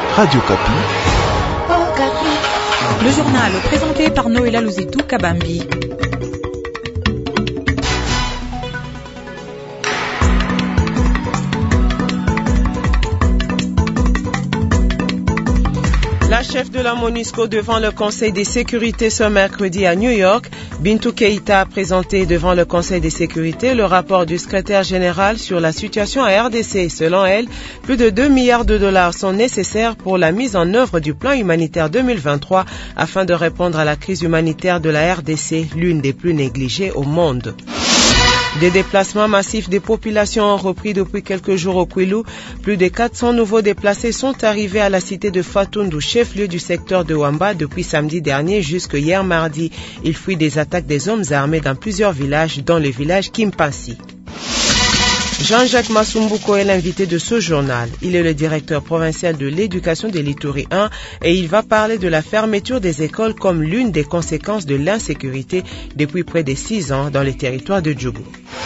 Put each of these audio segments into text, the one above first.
Radio Kapi. Le journal présenté par Noëlla Luzitou Kabambi. La chef de la MONUSCO devant le Conseil de sécurité ce mercredi à New York, Bintou Keïta a présenté devant le Conseil de sécurité le rapport du secrétaire général sur la situation à RDC. Selon elle, plus de 2 milliards de dollars sont nécessaires pour la mise en œuvre du plan humanitaire 2023 afin de répondre à la crise humanitaire de la RDC, l'une des plus négligées au monde. Des déplacements massifs des populations ont repris depuis quelques jours au Kwilu. Plus de 400 nouveaux déplacés sont arrivés à la cité de Fatundu, chef-lieu du secteur de Wamba, depuis samedi dernier jusqu'à hier mardi. Ils fuient des attaques des hommes armés dans plusieurs villages, dont le village Kimpasi. Jean-Jacques Masumbuko est l'invité de ce journal. Il est le directeur provincial de l'éducation de l'Ituri 1 et il va parler de la fermeture des écoles comme l'une des conséquences de l'insécurité depuis près de 6 ans dans les territoires de Djougou.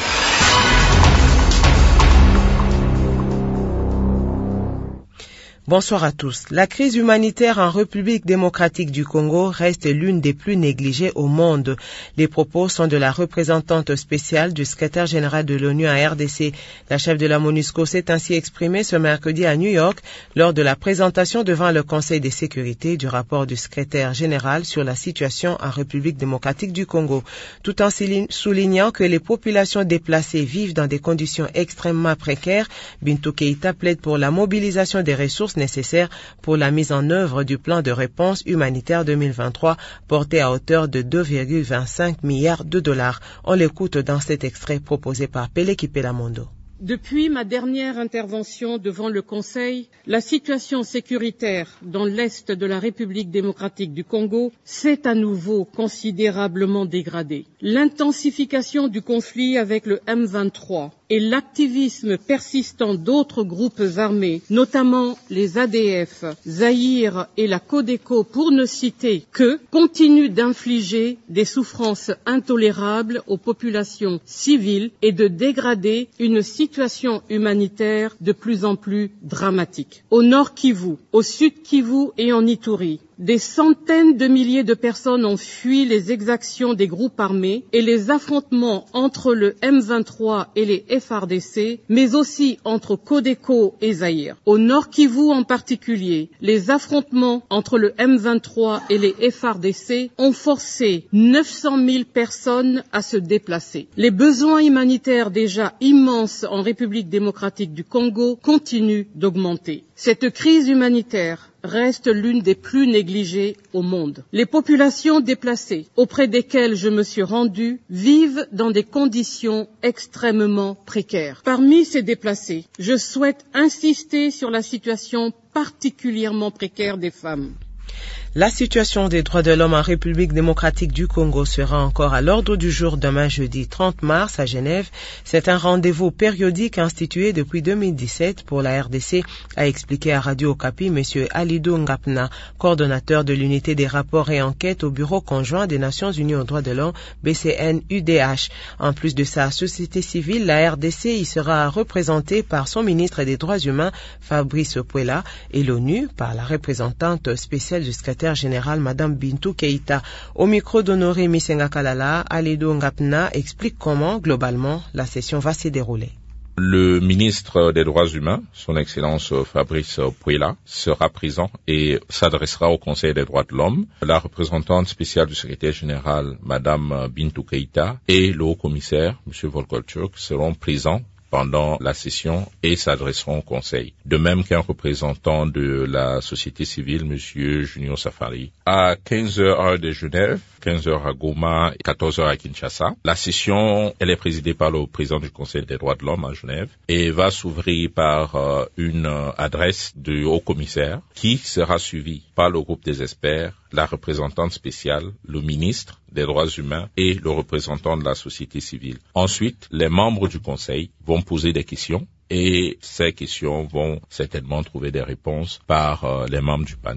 Bonsoir à tous. La crise humanitaire en République démocratique du Congo reste l'une des plus négligées au monde. Les propos sont de la représentante spéciale du secrétaire général de l'ONU à RDC. La chef de la MONUSCO s'est ainsi exprimée ce mercredi à New York lors de la présentation devant le Conseil de sécurité du rapport du secrétaire général sur la situation en République démocratique du Congo, tout en soulignant que les populations déplacées vivent dans des conditions extrêmement précaires. Bintou Keïta plaide pour la mobilisation des ressources nécessaires pour la mise en œuvre du plan de réponse humanitaire 2023 porté à hauteur de 2,25 milliards de dollars. On l'écoute dans cet extrait proposé par Peleki Pelamondo. Depuis ma dernière intervention devant le Conseil, la situation sécuritaire dans l'Est de la République démocratique du Congo s'est à nouveau considérablement dégradée. L'intensification du conflit avec le M23 et l'activisme persistant d'autres groupes armés, notamment les ADF, Zaïre et la Codeco pour ne citer que, continuent d'infliger des souffrances intolérables aux populations civiles et de dégrader une situation humanitaire de plus en plus dramatique. Au nord Kivu, au sud Kivu et en Ituri, des centaines de milliers de personnes ont fui les exactions des groupes armés et les affrontements entre le M23 et les FARDC, mais aussi entre Codeco et Zaïre. Au nord Kivu en particulier, les affrontements entre le M23 et les FARDC ont forcé 900 000 personnes à se déplacer. Les besoins humanitaires déjà immenses en République démocratique du Congo continuent d'augmenter. Cette crise humanitaire reste l'une des plus négligées au monde. Les populations déplacées, auprès desquelles je me suis rendu, vivent dans des conditions extrêmement précaires. Parmi ces déplacés, je souhaite insister sur la situation particulièrement précaire des femmes. La situation des droits de l'homme en République démocratique du Congo sera encore à l'ordre du jour demain jeudi 30 mars à Genève. C'est un rendez-vous périodique institué depuis 2017 pour la RDC, a expliqué à Radio Okapi M. Alidou Ngapna, coordonnateur de l'unité des rapports et enquêtes au Bureau conjoint des Nations Unies aux droits de l'homme, BCN-UDH. En plus de sa société civile, la RDC y sera représentée par son ministre des droits humains, Fabrice Puela, et l'ONU par la représentante spéciale du secrétaire général, Madame Bintou Keïta. Au micro d'Honoré Misenga Kalala, Alidou Ngapna explique comment, globalement, la session va se dérouler. Le ministre des Droits humains, son Excellence Fabrice Puela, sera présent et s'adressera au Conseil des droits de l'homme. La représentante spéciale du secrétaire général, Madame Bintou Keïta, et le haut-commissaire, M. Volkolchuk, seront présents pendant la session et s'adresseront au Conseil. De même qu'un représentant de la société civile, M. Junior Safari. À 15h heure de Genève, 15h à Goma, 14h à Kinshasa. La session, elle est présidée par le président du Conseil des droits de l'homme à Genève et va s'ouvrir par une adresse du haut-commissaire qui sera suivie par le groupe des experts, la représentante spéciale, le ministre des droits humains et le représentant de la société civile. Ensuite, les membres du Conseil vont poser des questions et ces questions vont certainement trouver des réponses par les membres du panel.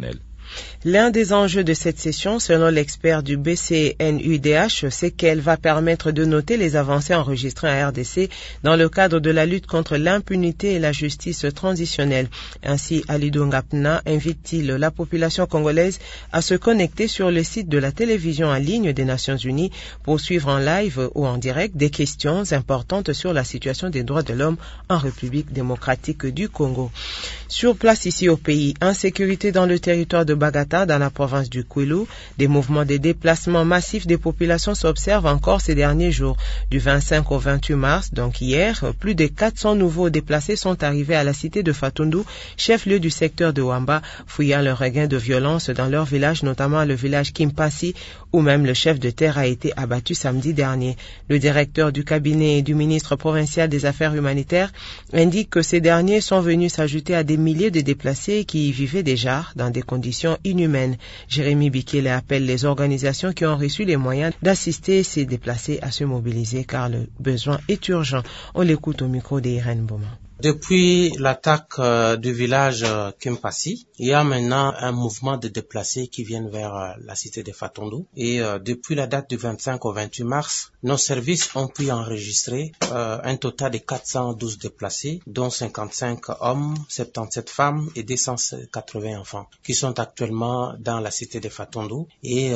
L'un des enjeux de cette session, selon l'expert du BCNUDH, c'est qu'elle va permettre de noter les avancées enregistrées en RDC dans le cadre de la lutte contre l'impunité et la justice transitionnelle. Ainsi, Alidou Ngapna invite-t-il la population congolaise à se connecter sur le site de la télévision en ligne des Nations Unies pour suivre en live ou en direct des questions importantes sur la situation des droits de l'homme en République démocratique du Congo. Sur place ici au pays, insécurité dans le territoire de Bagata, dans la province du Kwilu, des mouvements de déplacement massifs des populations s'observent encore ces derniers jours. Du 25 au 28 mars, donc hier, plus de 400 nouveaux déplacés sont arrivés à la cité de Fatundu, chef-lieu du secteur de Wamba, fouillant le regain de violence dans leur village, notamment le village Kimpasi, où même le chef de terre a été abattu samedi dernier. Le directeur du cabinet du ministre provincial des Affaires humanitaires indique que ces derniers sont venus s'ajouter à des milliers de déplacés qui y vivaient déjà dans des conditions inhumaines. Jérémy Bikele appelle les organisations qui ont reçu les moyens d'assister ces déplacés à se mobiliser car le besoin est urgent. On l'écoute au micro d'Irène Beaumont. Depuis l'attaque du village Kimpasi, il y a maintenant un mouvement de déplacés qui viennent vers la cité de Fatundu. Et depuis la date du 25 au 28 mars, nos services ont pu enregistrer un total de 412 déplacés, dont 55 hommes, 77 femmes et 280 enfants, qui sont actuellement dans la cité de Fatundu. Et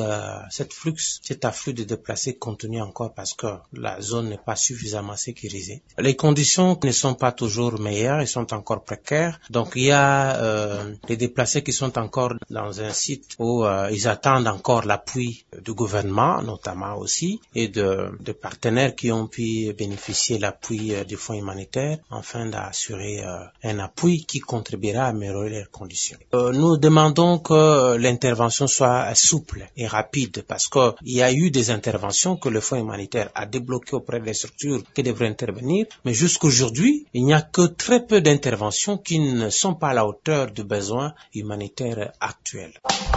cet afflux de déplacés continue encore parce que la zone n'est pas suffisamment sécurisée. Les conditions ne sont pas toujours meilleurs, ils sont encore précaires. Donc il y a les déplacés qui sont encore dans un site où ils attendent encore l'appui du gouvernement, notamment aussi, et de partenaires qui ont pu bénéficier de l'appui du fonds humanitaire afin d'assurer un appui qui contribuera à améliorer leurs conditions. Nous demandons que l'intervention soit souple et rapide parce qu'il y a eu des interventions que le fonds humanitaire a débloquées auprès des structures qui devraient intervenir, mais jusqu'aujourd'hui, il n'y a que très peu d'interventions qui ne sont pas à la hauteur du besoin humanitaire actuel.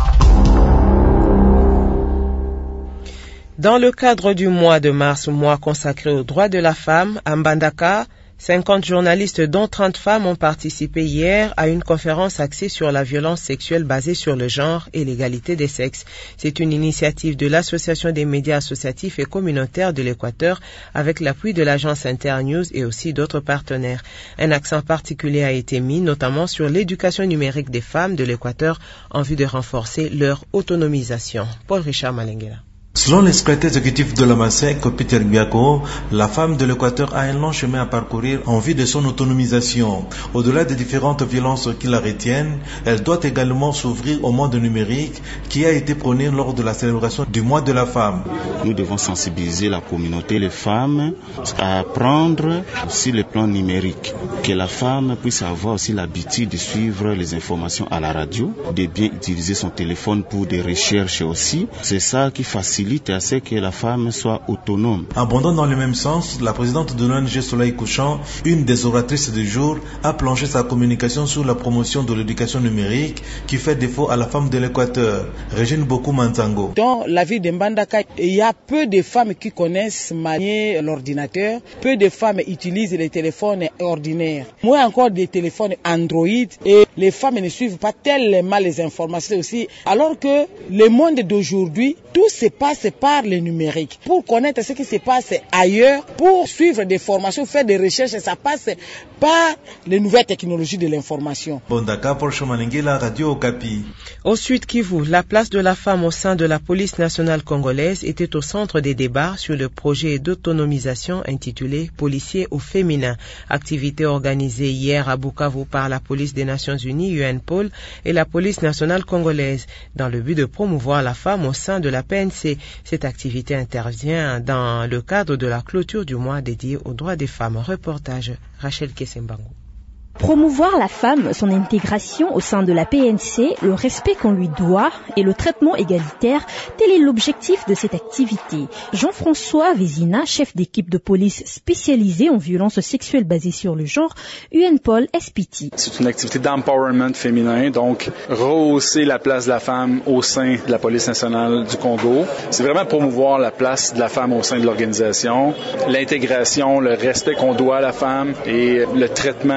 Dans le cadre du mois de mars, mois consacré aux droits de la femme, à Mbandaka, 50 journalistes dont 30 femmes ont participé hier à une conférence axée sur la violence sexuelle basée sur le genre et l'égalité des sexes. C'est une initiative de l'Association des médias associatifs et communautaires de l'Équateur avec l'appui de l'agence Internews et aussi d'autres partenaires. Un accent particulier a été mis notamment sur l'éducation numérique des femmes de l'Équateur en vue de renforcer leur autonomisation. Paul Richard Malenguela. Selon le secrétaire exécutif de la MASEC, Peter Biako, la femme de l'Équateur a un long chemin à parcourir en vue de son autonomisation. Au-delà des différentes violences qui la retiennent, elle doit également s'ouvrir au monde numérique qui a été prôné lors de la célébration du mois de la femme. Nous devons sensibiliser la communauté, les femmes, à apprendre aussi le plan numérique. Que la femme puisse avoir aussi l'habitude de suivre les informations à la radio, de bien utiliser son téléphone pour des recherches aussi. C'est ça qui facilite à ce que la femme soit autonome. Abondant dans le même sens, la présidente de l'ONG Soleil Couchant, une des oratrices du jour, a planché sa communication sur la promotion de l'éducation numérique qui fait défaut à la femme de l'Équateur. Régine Boku Mantango. Dans la ville de Mbandaka, il y a peu de femmes qui connaissent manier l'ordinateur, peu de femmes utilisent les téléphones ordinaires, moins encore des téléphones Android, et les femmes ne suivent pas tellement les informations aussi, alors que le monde d'aujourd'hui, tout se passe par le numérique. Pour connaître ce qui se passe ailleurs, pour suivre des formations, faire des recherches, ça passe par les nouvelles technologies de l'information. Bondaka pour Chomalengela, Radio Okapi. Au Sud Kivu, la place de la femme au sein de la police nationale congolaise était au centre des débats sur le projet d'autonomisation intitulé Policiers au féminin. Activité organisée hier à Bukavu par la police des Nations Unies, UNPOL, et la police nationale congolaise, dans le but de promouvoir la femme au sein de la PNC. Cette activité intervient dans le cadre de la clôture du mois dédié aux droits des femmes. Reportage Rachel Kesembango. Promouvoir la femme, son intégration au sein de la PNC, le respect qu'on lui doit et le traitement égalitaire, tel est l'objectif de cette activité. Jean-François Vézina, chef d'équipe de police spécialisée en violences sexuelles basées sur le genre, UNPOL SPT. C'est une activité d'empowerment féminin, donc rehausser la place de la femme au sein de la police nationale du Congo. C'est vraiment promouvoir la place de la femme au sein de l'organisation, l'intégration, le respect qu'on doit à la femme et le traitement égalitaire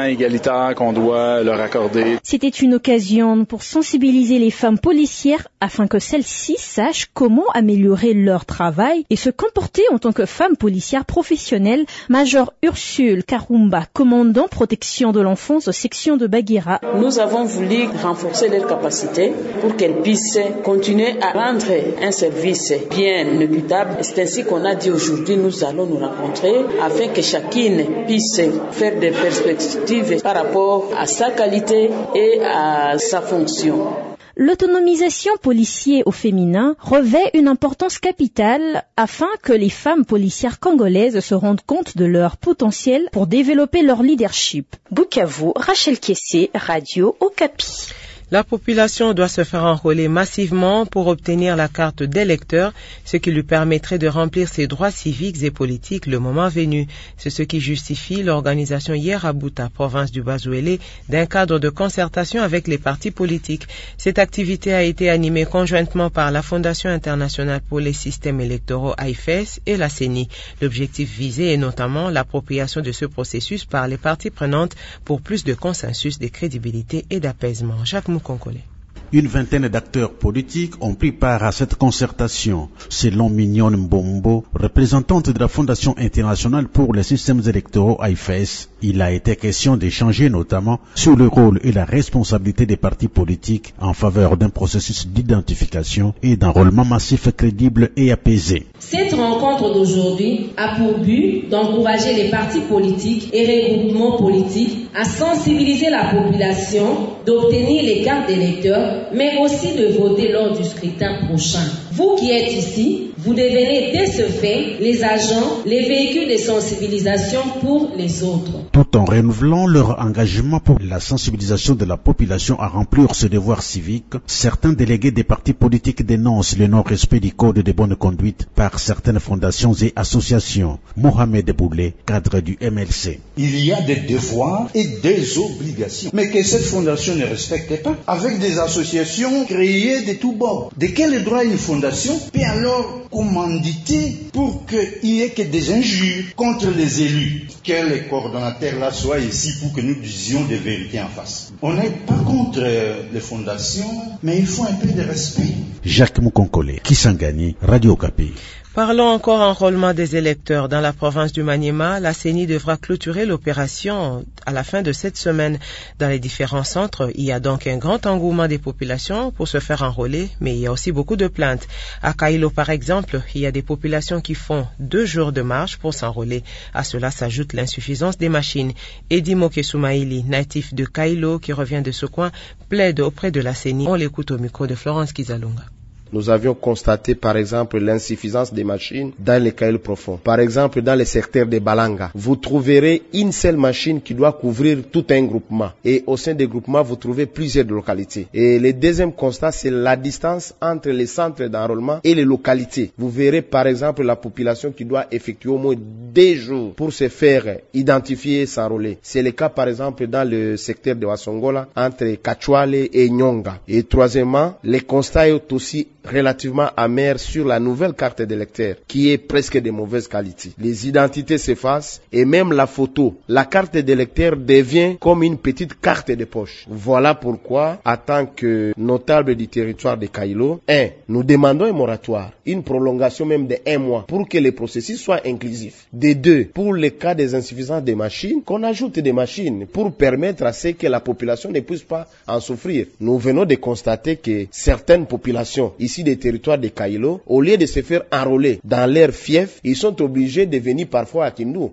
militaire qu'on doit leur accorder. C'était une occasion pour sensibiliser les femmes policières afin que celles-ci sachent comment améliorer leur travail et se comporter en tant que femmes policières professionnelles. Major Ursule Karumba, commandant protection de l'enfance, section de Baguira. Nous avons voulu renforcer leurs capacités pour qu'elles puissent continuer à rendre un service bien équitable. C'est ainsi qu'on a dit aujourd'hui nous allons nous rencontrer afin que chacune puisse faire des perspectives par rapport à sa qualité et à sa fonction. L'autonomisation policière au féminin revêt une importance capitale afin que les femmes policières congolaises se rendent compte de leur potentiel pour développer leur leadership. Bukavu, Rachel Kessé, Radio Okapi. La population doit se faire enrôler massivement pour obtenir la carte d'électeur, ce qui lui permettrait de remplir ses droits civiques et politiques le moment venu. C'est ce qui justifie l'organisation hier à Buta, province du Bas-Ouélé, d'un cadre de concertation avec les partis politiques. Cette activité a été animée conjointement par la Fondation internationale pour les systèmes électoraux AIFES et la CENI. L'objectif visé est notamment l'appropriation de ce processus par les parties prenantes pour plus de consensus, de crédibilité et d'apaisement. Jacques Congolais. Une vingtaine d'acteurs politiques ont pris part à cette concertation. Selon Mignon Mbombo, représentante de la Fondation internationale pour les systèmes électoraux AIFES, il a été question d'échanger notamment sur le rôle et la responsabilité des partis politiques en faveur d'un processus d'identification et d'enrôlement massif crédible et apaisé. Cette rencontre d'aujourd'hui a pour but d'encourager les partis politiques et regroupements politiques à sensibiliser la population, d'obtenir les cartes d'électeurs, mais aussi de voter lors du scrutin prochain. Vous qui êtes ici, vous devenez dès ce fait les agents, les véhicules de sensibilisation pour les autres. Tout en renouvelant leur engagement pour la sensibilisation de la population à remplir ce devoir civique, certains délégués des partis politiques dénoncent le non-respect du code de bonne conduite par certaines fondations et associations. Mohamed Boulé, cadre du MLC. Il y a des devoirs et des obligations, mais que cette fondation ne respecte pas, avec des associations créées de tous bords. De quel droit une fondation peut alors commanditer pour qu'il n'y ait que des injures contre les élus? Que les coordonnateurs là soient ici pour que nous disions des vérités en face. On n'est pas contre les fondations, mais il faut un peu de respect. Jacques Moukonkole, Kisangani, Radio Okapi. Parlons encore enrôlement des électeurs. Dans la province du Maniema, la CENI devra clôturer l'opération à la fin de cette semaine. Dans les différents centres, il y a donc un grand engouement des populations pour se faire enrôler, mais il y a aussi beaucoup de plaintes. À Kailo, par exemple, il y a des populations qui font 2 jours de marche pour s'enrôler. À cela s'ajoute l'insuffisance des machines. Edi Moke-Soumaïli, natif de Kailo, qui revient de ce coin, plaide auprès de la CENI. On l'écoute au micro de Florence Kizalunga. Nous avions constaté par exemple l'insuffisance des machines dans les cailloux profonds. Par exemple, dans les secteurs de Balanga, vous trouverez une seule machine qui doit couvrir tout un groupement. Et au sein des groupements, vous trouvez plusieurs localités. Et le deuxième constat, c'est la distance entre les centres d'enrôlement et les localités. Vous verrez par exemple la population qui doit effectuer au moins 2 jours pour se faire identifier et s'enrôler. C'est le cas par exemple dans le secteur de Wasongola, entre Kachwale et Nyonga. Et troisièmement, les constats est aussi relativement amer sur la nouvelle carte d'électeur qui est presque de mauvaise qualité. Les identités s'effacent et même la photo. La carte d'électeur devient comme une petite carte de poche. Voilà pourquoi, en tant que notable du territoire de Kailo, nous demandons un moratoire, une prolongation même de 1 mois pour que le processus soit inclusif. De 2, pour le cas des insuffisances des machines, qu'on ajoute des machines pour permettre à ce que la population ne puisse pas en souffrir. Nous venons de constater que certaines populations ici des territoires de Kailo, au lieu de se faire enrôler dans leur fief, ils sont obligés de venir parfois à Kindu.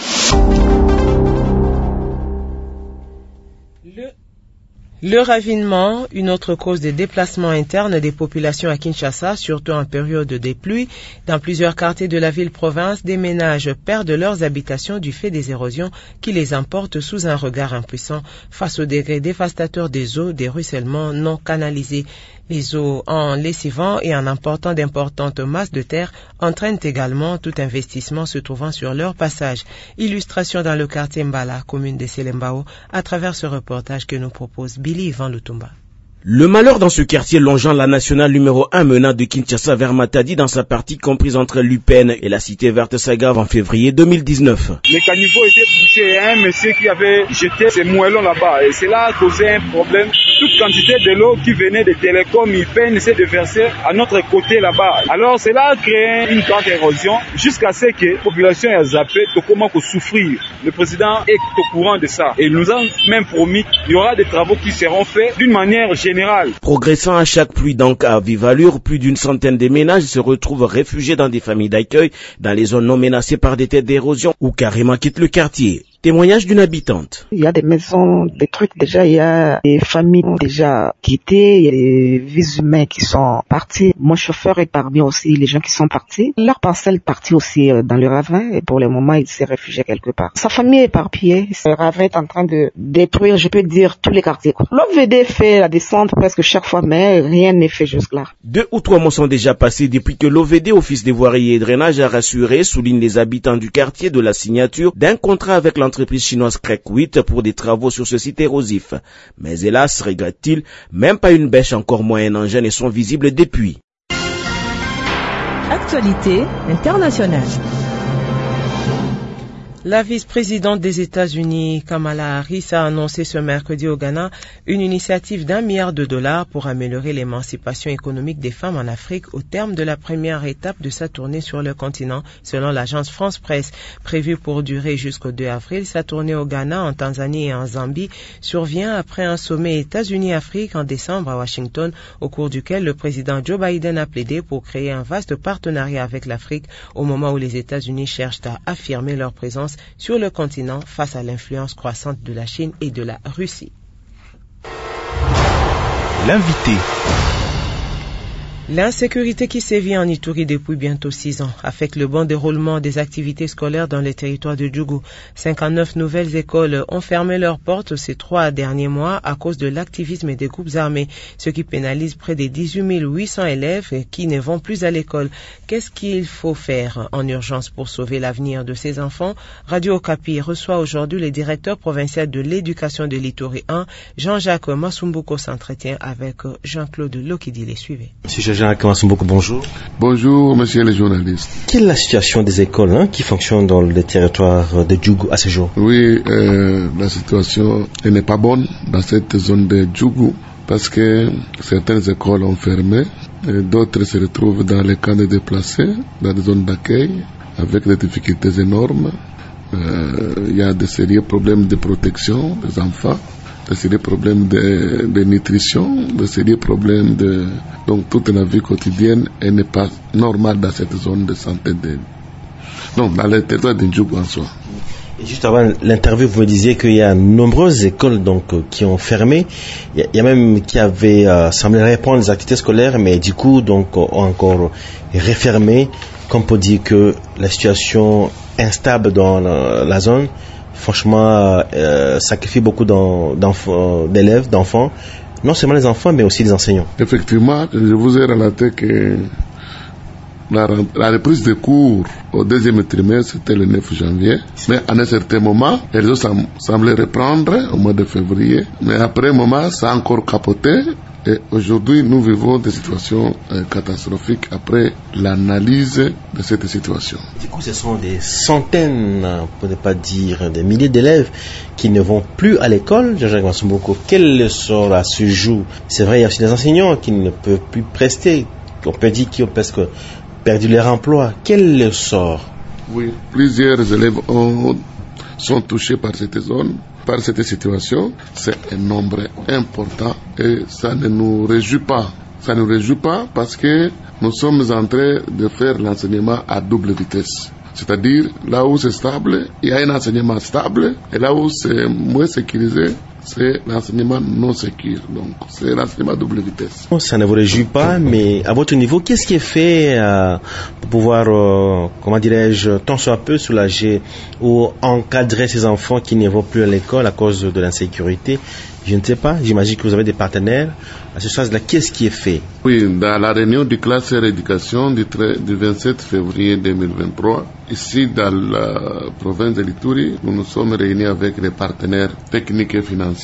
Le ravinement, une autre cause de déplacement interne des populations à Kinshasa, surtout en période de pluie. Dans plusieurs quartiers de la ville-province, des ménages perdent leurs habitations du fait des érosions qui les emportent sous un regard impuissant face au degré dévastateur des eaux, des ruissellements non canalisés. Les eaux, en lessivant et en emportant d'importantes masses de terre, entraînent également tout investissement se trouvant sur leur passage. Illustration dans le quartier Mbala, commune de Selembao, à travers ce reportage que nous propose Billy Ivan Lutumba. Le malheur dans ce quartier longeant la nationale numéro 1 menant de Kinshasa vers Matadi dans sa partie comprise entre l'UPN et la cité verte Sagave en février 2019. Les caniveaux étaient bouchés et un monsieur qui avait jeté ses moellons là-bas et cela a causé un problème. Toute quantité de l'eau qui venait des télécoms UPN s'est déversée à notre côté là-bas. Alors cela a créé une grande érosion jusqu'à ce que la population ait zappé de comment souffrir. Le président est au courant de ça et nous a même promis qu'il y aura des travaux qui seront faits d'une manière générale. Progressant à chaque pluie donc à vive allure, plus d'une centaine de ménages se retrouvent réfugiés dans des familles d'accueil dans les zones non menacées par des têtes d'érosion ou carrément quittent le quartier. Témoignage d'une habitante. Il y a des maisons, des trucs déjà, il y a des familles déjà quittées, il y a des vies humaines qui sont partis. Mon chauffeur est parmi aussi les gens qui sont partis. Leur parcelle est partie aussi dans le ravin et pour le moment il s'est réfugié quelque part. Sa famille est éparpillée. Le ravin est en train de détruire, je peux dire, tous les quartiers. L'OVD fait la descente presque chaque fois mais rien n'est fait jusque-là. 2 ou 3 mois sont déjà passés depuis que l'OVD, Office des voiries et drainage, a rassuré, soulignent les habitants du quartier, de la signature d'un contrat avec l'entreprise chinoise Crec 8 pour des travaux sur ce site érosif. Mais hélas, regrette-t-il, même pas une bêche, encore moins un engin ne sont visibles depuis. Actualité internationale. La vice-présidente des États-Unis, Kamala Harris, a annoncé ce mercredi au Ghana une initiative d'$1 milliard pour améliorer l'émancipation économique des femmes en Afrique au terme de la première étape de sa tournée sur le continent, selon l'agence France Presse. Prévue pour durer jusqu'au 2 avril, sa tournée au Ghana, en Tanzanie et en Zambie survient après un sommet États-Unis-Afrique en décembre à Washington, au cours duquel le président Joe Biden a plaidé pour créer un vaste partenariat avec l'Afrique au moment où les États-Unis cherchent à affirmer leur présence sur le continent face à l'influence croissante de la Chine et de la Russie. L'invité. L'insécurité qui sévit en Ituri depuis bientôt 6 ans affecte le bon déroulement des activités scolaires dans les territoires de Djougou. 59 nouvelles écoles ont fermé leurs portes ces 3 derniers mois à cause de l'activisme des groupes armés, ce qui pénalise près de 18 800 élèves qui ne vont plus à l'école. Qu'est-ce qu'il faut faire en urgence pour sauver l'avenir de ces enfants? Radio Okapi reçoit aujourd'hui le directeur provincial de l'éducation de l'Ituri 1, Jean-Jacques Masumbuko, s'entretient avec Jean-Claude Lokidi. Les suivez. Jean-Jacques Masumbuko, bonjour. Bonjour, monsieur les journalistes. Quelle est la situation des écoles qui fonctionnent dans les territoires de Djougou à ce jour? Oui, la situation n'est pas bonne dans cette zone de Djougou parce que certaines écoles ont fermé et d'autres se retrouvent dans les camps de déplacés, dans des zones d'accueil avec des difficultés énormes. Il y a de sérieux problèmes de protection des enfants, de sérieux problèmes de nutrition, de sérieux problèmes de... Donc toute la vie quotidienne elle n'est pas normale dans cette zone de santé dans le territoire de Djougou en soi. Et juste avant l'interview, vous me disiez qu'il y a nombreuses écoles qui ont fermé. Il y a même qui avaient semblé répondre aux activités scolaires, mais du coup ont encore refermé, comme pour dire que la situation instable dans la zone, franchement, sacrifie beaucoup d'élèves, d'enfants, non seulement les enfants, mais aussi les enseignants. Effectivement, je vous ai relaté que la reprise des cours au 2e trimestre, c'était le 9 janvier. Mais à un certain moment, les autres semblaient reprendre au mois de février. Mais après un moment, ça a encore capoté. Et aujourd'hui, nous vivons des situations catastrophiques après l'analyse de cette situation. Du coup, ce sont des centaines, pour ne pas dire des milliers d'élèves qui ne vont plus à l'école. Jean-Jacques Masumbuko, quel sort à ce jour? C'est vrai, il y a aussi des enseignants qui ne peuvent plus prester. On peut dire qu'ils ont presque perdu leur emploi. Quel sort? Oui, plusieurs élèves sont touchés par cette zone. Par cette situation, c'est un nombre important et ça ne nous réjouit pas. Ça ne nous réjouit pas parce que nous sommes en train de faire l'enseignement à double vitesse. C'est-à-dire, là où c'est stable, il y a un enseignement stable et là où c'est moins sécurisé, c'est l'enseignement non sécure. Donc, c'est l'enseignement à double vitesse. Ça ne vous réjouit pas, mais à votre niveau, qu'est-ce qui est fait pour pouvoir, tant soit peu soulager ou encadrer ces enfants qui ne vont plus à l'école à cause de l'insécurité? Je ne sais pas, j'imagine que vous avez des partenaires. À ce sens-là, qu'est-ce qui est fait? Oui, dans la réunion du cluster éducation du 27 février 2023, ici dans la province de l'Ituri, nous nous sommes réunis avec les partenaires techniques et financiers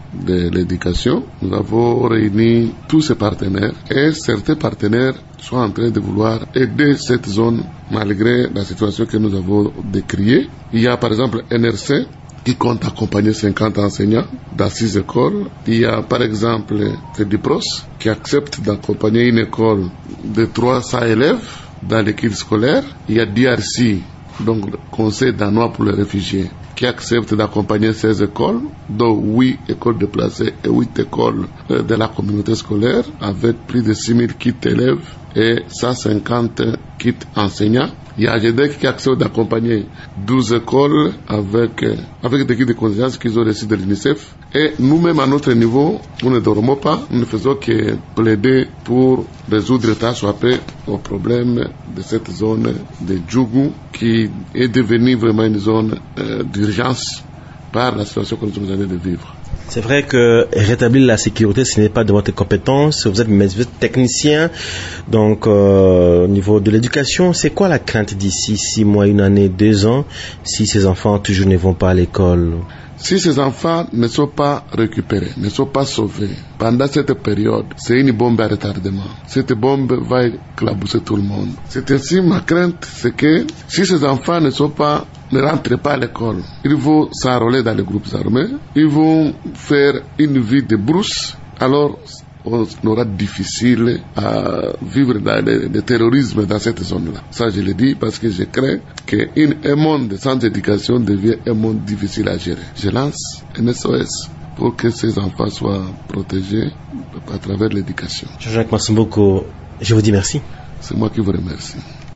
de l'éducation, nous avons réuni tous ces partenaires et certains partenaires sont en train de vouloir aider cette zone malgré la situation que nous avons décriée. Il y a par exemple NRC qui compte accompagner 50 enseignants dans 6 écoles. Il y a par exemple FEDIPROS qui accepte d'accompagner une école de 300 élèves dans l'équipe scolaire. Il y a DRC, donc le Conseil danois pour les réfugiés, qui accepte d'accompagner 16 écoles, dont 8 écoles déplacées et 8 écoles de la communauté scolaire, avec plus de 6000 kits élèves et 150 kits enseignants. Il y a AGEDEC qui accepte d'accompagner 12 écoles avec des kits de conscience qu'ils ont reçus de l'UNICEF. Et nous-mêmes, à notre niveau, nous ne dormons pas, nous ne faisons que plaider pour résoudre tas soit peu au problème de cette zone de Djougou qui est devenue vraiment une zone d'urgence par la situation que nous sommes en train de vivre. C'est vrai que rétablir la sécurité, ce n'est pas de votre compétence. Vous êtes technicien, donc au niveau de l'éducation, c'est quoi la crainte d'ici 6 mois, 1 année, 2 ans, si ces enfants toujours ne vont pas à l'école? Si ces enfants ne sont pas récupérés, ne sont pas sauvés, pendant cette période, c'est une bombe à retardement. Cette bombe va éclabousser tout le monde. C'est ainsi ma crainte, c'est que si ces enfants ne rentrent pas à l'école, ils vont s'enrôler dans les groupes armés, ils vont faire une vie de brousse, alors on aura difficile à vivre dans le terrorisme dans cette zone-là. Ça, je le dis parce que je crains qu'un monde sans éducation devient un monde difficile à gérer. Je lance un SOS pour que ces enfants soient protégés à travers l'éducation. Jean-Jacques Massamboko, je vous dis merci. C'est moi qui vous remercie.